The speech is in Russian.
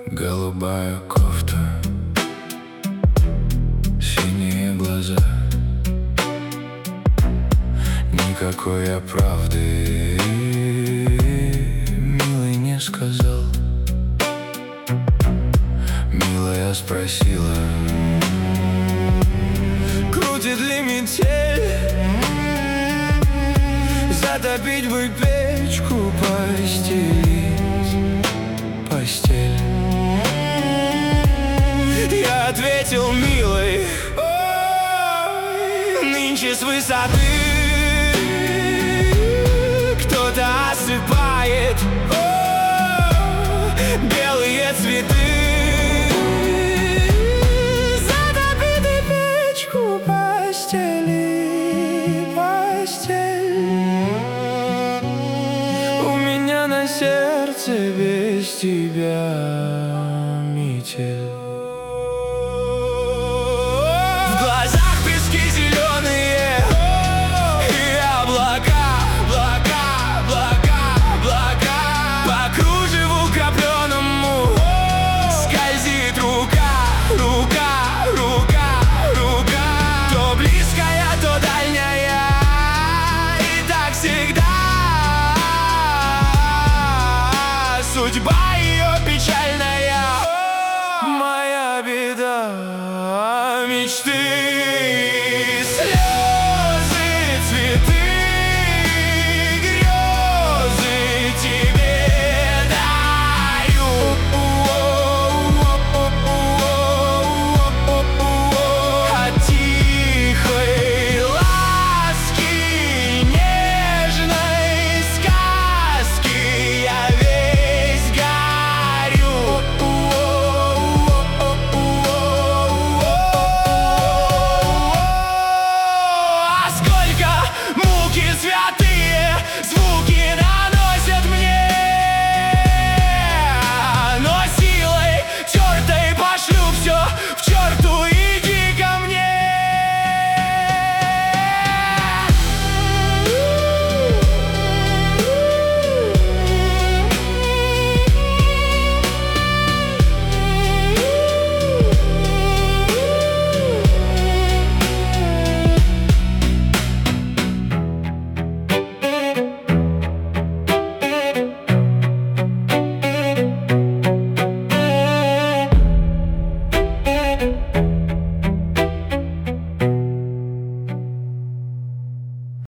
Голубая кофта, синие глаза. Никакой я правды, милый, не сказал. Милая спросила: крутит ли метель? Затопить бы печку, постель. Я ответил: милый, нынче с высоты кто-то осыпает белые цветы. Затопи ты печку, постель. У меня на сердце без тебя метель. В глазах пески зеленые и облака. По кружеву копленому скользит рука. То близкая, то дальняя, и так всегда. Судьба ее печальная, моя беда, мечты.